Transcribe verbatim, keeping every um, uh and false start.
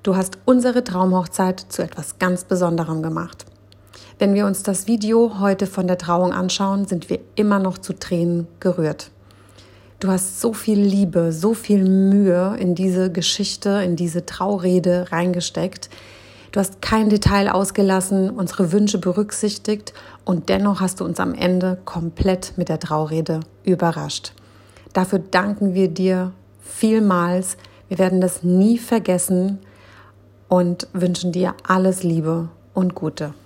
Du hast unsere Traumhochzeit zu etwas ganz Besonderem gemacht. Wenn wir uns das Video heute von der Trauung anschauen, sind wir immer noch zu Tränen gerührt. Du hast so viel Liebe, so viel Mühe in diese Geschichte, in diese Traurede reingesteckt. Du hast kein Detail ausgelassen, unsere Wünsche berücksichtigt und dennoch hast du uns am Ende komplett mit der Traurede überrascht. Dafür danken wir dir vielmals. Wir werden das nie vergessen und wünschen dir alles Liebe und Gute.